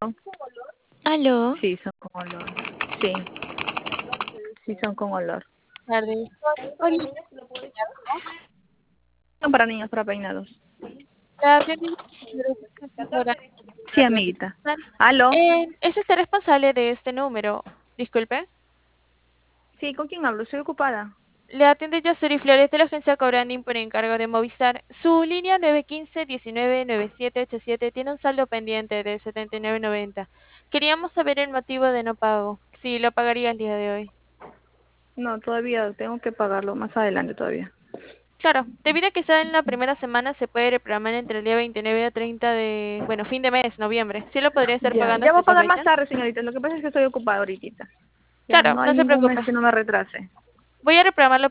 Aló, Sí, son con olor. Sí, sí son con olor. Tardes. Hola, Son para niños, para peinados. la atiende ahora. Sí, amiguita. ¿Aló? ¿Es usted responsable de este número? Disculpe. Sí, ¿con quién hablo? Estoy ocupada. Le atiende Yasuri Flores de la agencia Cobranding por encargo de Movistar. Su línea 915-199787 tiene un saldo pendiente de 79.90. Queríamos saber el motivo de no pago. Si lo pagaría el día de hoy. No, todavía tengo que pagarlo más adelante todavía. Claro, debido a que está en la primera semana, se puede reprogramar entre el día 29 a 30 de, bueno, fin de mes, noviembre. Sí lo podría estar Ya, pagando ya hasta voy a esa pagar más fecha. tarde, señorita. Lo que pasa es que estoy ocupada ahorita. Ya Claro, no hay no se ningún mes preocupe. que no me retrase. Voy a reprogramarlo